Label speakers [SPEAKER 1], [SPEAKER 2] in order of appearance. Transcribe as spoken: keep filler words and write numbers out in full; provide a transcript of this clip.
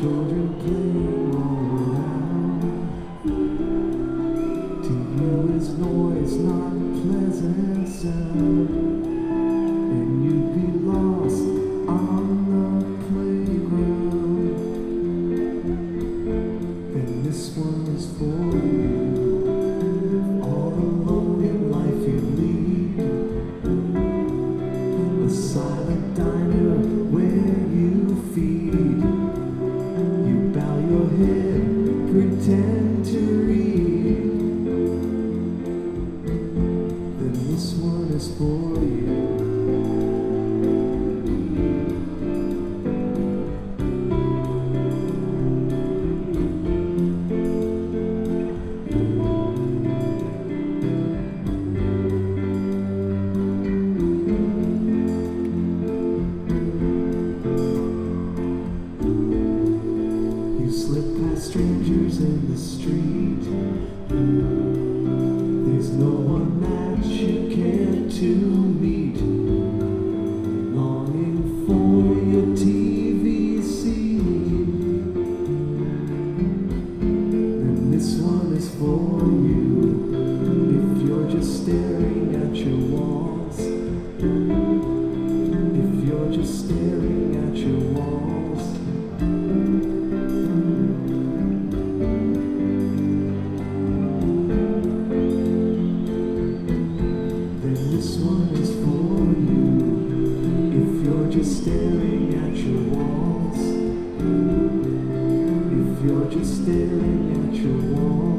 [SPEAKER 1] children playing all around. To you is noise not a pleasant sound, and you'd be lost on the playground. And this one is for you, all alone in life you lead, a silent diner where you feed. You bow your head, pretend to read. Then this one is for you. Slip past strangers in the street. There's no one that you care to meet, longing for your T V seat. And this one is for you, if you're just staring at your walls. If you're just staring at your walls. This one is for you, if you're just staring at your walls. If you're just staring at your walls.